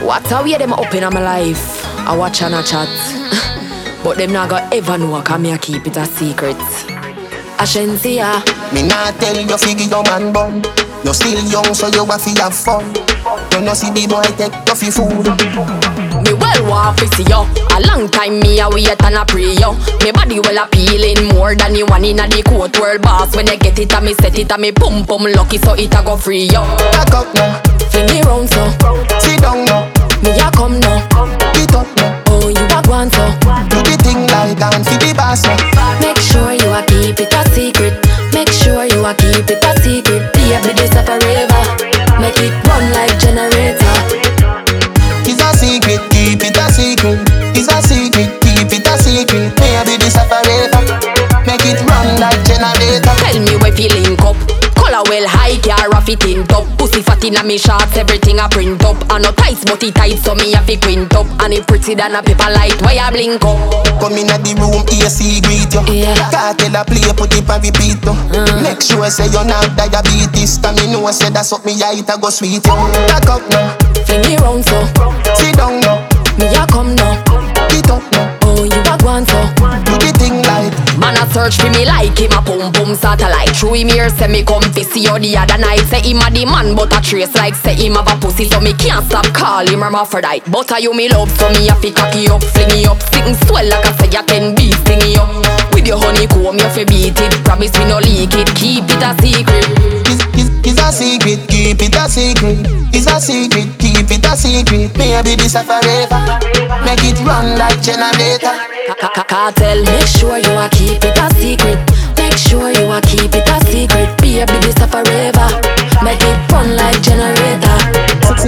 What a way them up in my life. I watch and I chat. But them not gonna ever know, cause me I keep it a secret. Ashensia. Me not tell you figure your man bun. You still young so you have to have fun. You no see the boy take you for food. Me well want to see you. A long time me a wait and a pray you. Me body well appealing more than the one inna the court world boss. When you get it and me set it and me pum pum lucky so it a go free you. Back up now, fling me round so. Sit down now, me a come now. Get up now, oh you a want so. Do the thing like and fi the boss now. Make sure you a keep it a secret. Make sure you a keep it a secret. Baby this a forever. Make it run like generator. It's a secret, keep it a secret. It's a secret, keep it a secret. Maybe this a forever. Make it run like generator. Tell me where feeling up. Color well high, car a fit in top. Pussy fat inna me shorts, everything a print up. I no tights but it tight so me a fi quint up. And it pretty than a paper light, why a blink up. Come inna the room, AC greet you. Yeah. Cartel a play, put it and repeat you. Make sure say you not diabetes. Cause me know say that's what me height a go sweet you. Back up now, fling me round so. Sit down now, me a come now. Get up now, oh you a want so. Do the thing like man a search for me like him a pum pum satellite. Through him here say me come fi see you the other night. Say him a the man but a trace like say him have a pussy. So me can't stop call him hermaphrodite. But are you me love so me a fi cocky up, fling you up. Sitting swell like I say you 10 beats sting you up. With your honeycomb you fi beat it. Promise me no leak it, keep it a secret. It's a secret, keep it a secret. It's a secret, keep it a secret. Maybe this a forever. Make it run like generator. Cartel, make sure you a keep it a secret. Make sure you a keep it a secret. Baby this a forever. Make it run like generator. It's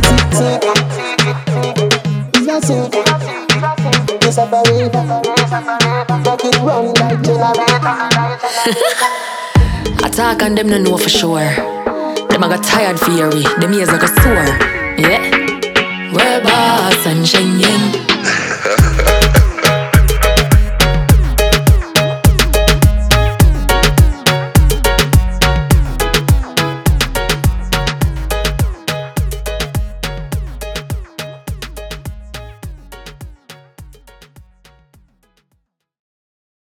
a secret. It's a forever. Make it run like generator. Attack and them no know for sure. Them a got tired for we. Them ears a go sore. Yeah. We're boss and Shen Yen.